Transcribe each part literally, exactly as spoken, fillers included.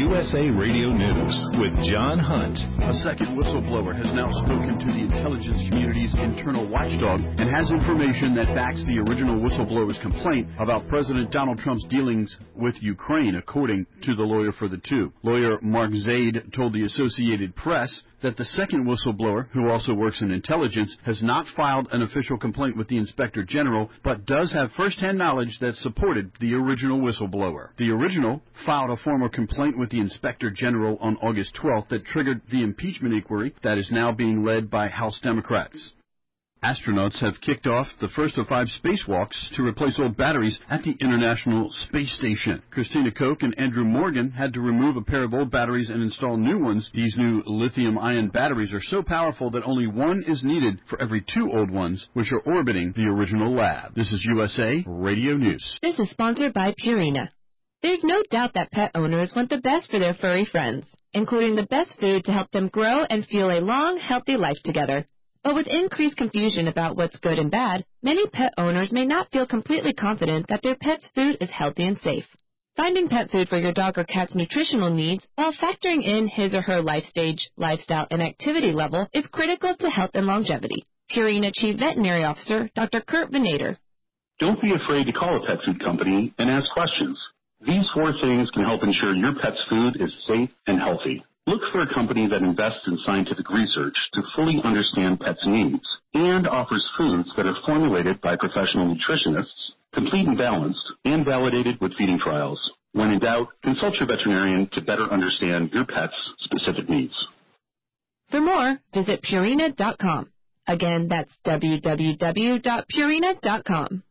U S A Radio News with John Hunt. A second whistleblower has now spoken to the intelligence community's internal watchdog and has information that backs the original whistleblower's complaint about President Donald Trump's dealings with Ukraine, according to the lawyer for the two. Lawyer Mark Zaid told the Associated Press that the second whistleblower, who also works in intelligence, has not filed an official complaint with the Inspector General, but does have first-hand knowledge that supported the original whistleblower. The original filed a formal complaint with the Inspector General on August twelfth that triggered the impeachment inquiry that is now being led by House Democrats. Astronauts have kicked off the first of five spacewalks to replace old batteries at the International Space Station. Christina Koch and Andrew Morgan had to remove a pair of old batteries and install new ones. These new lithium-ion batteries are so powerful that only one is needed for every two old ones, which are orbiting the original lab. This is U S A Radio News. This is sponsored by Purina. There's no doubt that pet owners want the best for their furry friends, including the best food to help them grow and feel a long, healthy life together. But with increased confusion about what's good and bad, many pet owners may not feel completely confident that their pet's food is healthy and safe. Finding pet food for your dog or cat's nutritional needs while factoring in his or her life stage, lifestyle, and activity level is critical to health and longevity. Purina Chief Veterinary Officer Doctor Kurt Venator. Don't be afraid to call a pet food company and ask questions. These four things can help ensure your pet's food is safe and healthy. Look for a company that invests in scientific research to fully understand pets' needs and offers foods that are formulated by professional nutritionists, complete and balanced, and validated with feeding trials. When in doubt, consult your veterinarian to better understand your pet's specific needs. For more, visit Purina dot com. Again, that's w w w dot purina dot com.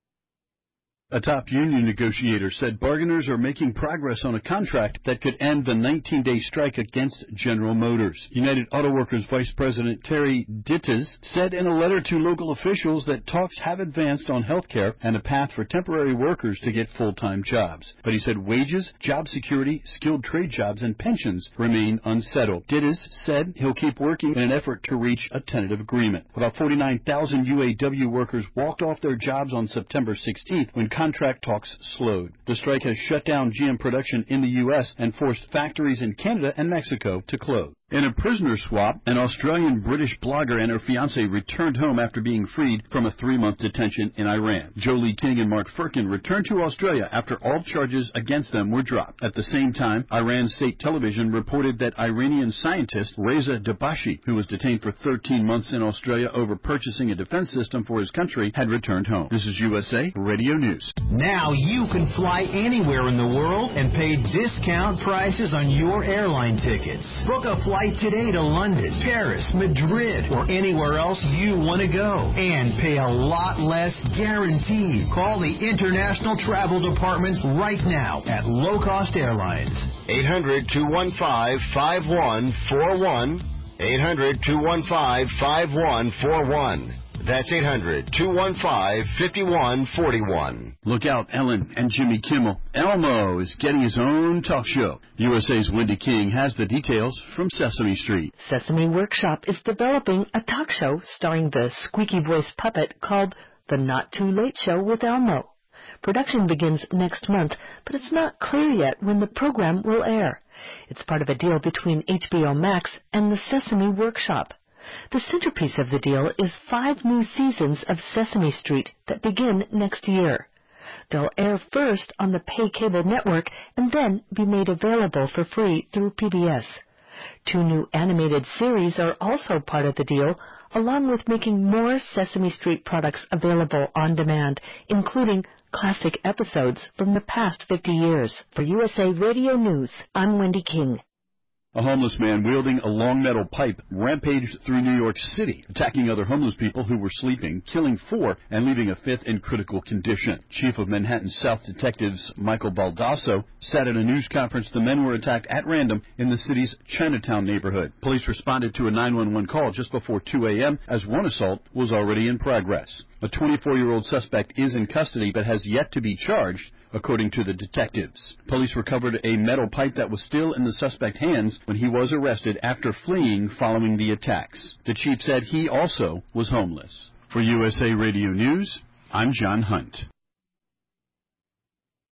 A top union negotiator said bargainers are making progress on a contract that could end the nineteen-day strike against General Motors. United Auto Workers Vice President Terry Dittis said in a letter to local officials that talks have advanced on health care and a path for temporary workers to get full-time jobs. But he said wages, job security, skilled trade jobs, and pensions remain unsettled. Dittis said he'll keep working in an effort to reach a tentative agreement. About forty-nine thousand U A W workers walked off their jobs on September sixteenth when contract talks slowed. The strike has shut down G M production in the U S and forced factories in Canada and Mexico to close. In a prisoner swap, an Australian-British blogger and her fiancé returned home after being freed from a three-month detention in Iran. Jolie King and Mark Firkin returned to Australia after all charges against them were dropped. At the same time, Iran state television reported that Iranian scientist Reza Dabashi, who was detained for thirteen months in Australia over purchasing a defense system for his country, had returned home. This is U S A Radio News. Now you can fly anywhere in the world and pay discount prices on your airline tickets. Book a flight today to London, Paris, Madrid, or anywhere else you want to go and pay a lot less guaranteed. Call the International Travel Department right now at Low Cost Airlines. eight hundred, two one five, five one four one. eight hundred, two one five, five one four one. That's eight hundred, two one five, five one four one. Look out, Ellen and Jimmy Kimmel. Elmo is getting his own talk show. U S A's Wendy King has the details from Sesame Street. Sesame Workshop is developing a talk show starring the squeaky voice puppet called The Not Too Late Show with Elmo. Production begins next month, but it's not clear yet when the program will air. It's part of a deal between H B O Max and the Sesame Workshop. The centerpiece of the deal is five new seasons of Sesame Street that begin next year. They'll air first on the pay cable network and then be made available for free through P B S. Two new animated series are also part of the deal, along with making more Sesame Street products available on demand, including classic episodes from the past fifty years. For U S A Radio News, I'm Wendy King. A homeless man wielding a long metal pipe rampaged through New York City, attacking other homeless people who were sleeping, killing four, and leaving a fifth in critical condition. Chief of Manhattan South Detectives Michael Baldasso said at a news conference the men were attacked at random in the city's Chinatown neighborhood. Police responded to a nine one one call just before two a.m. as one assault was already in progress. A twenty-four-year-old suspect is in custody but has yet to be charged, according to the detectives. Police recovered a metal pipe that was still in the suspect's hands when he was arrested after fleeing following the attacks. The chief said he also was homeless. For U S A Radio News, I'm John Hunt.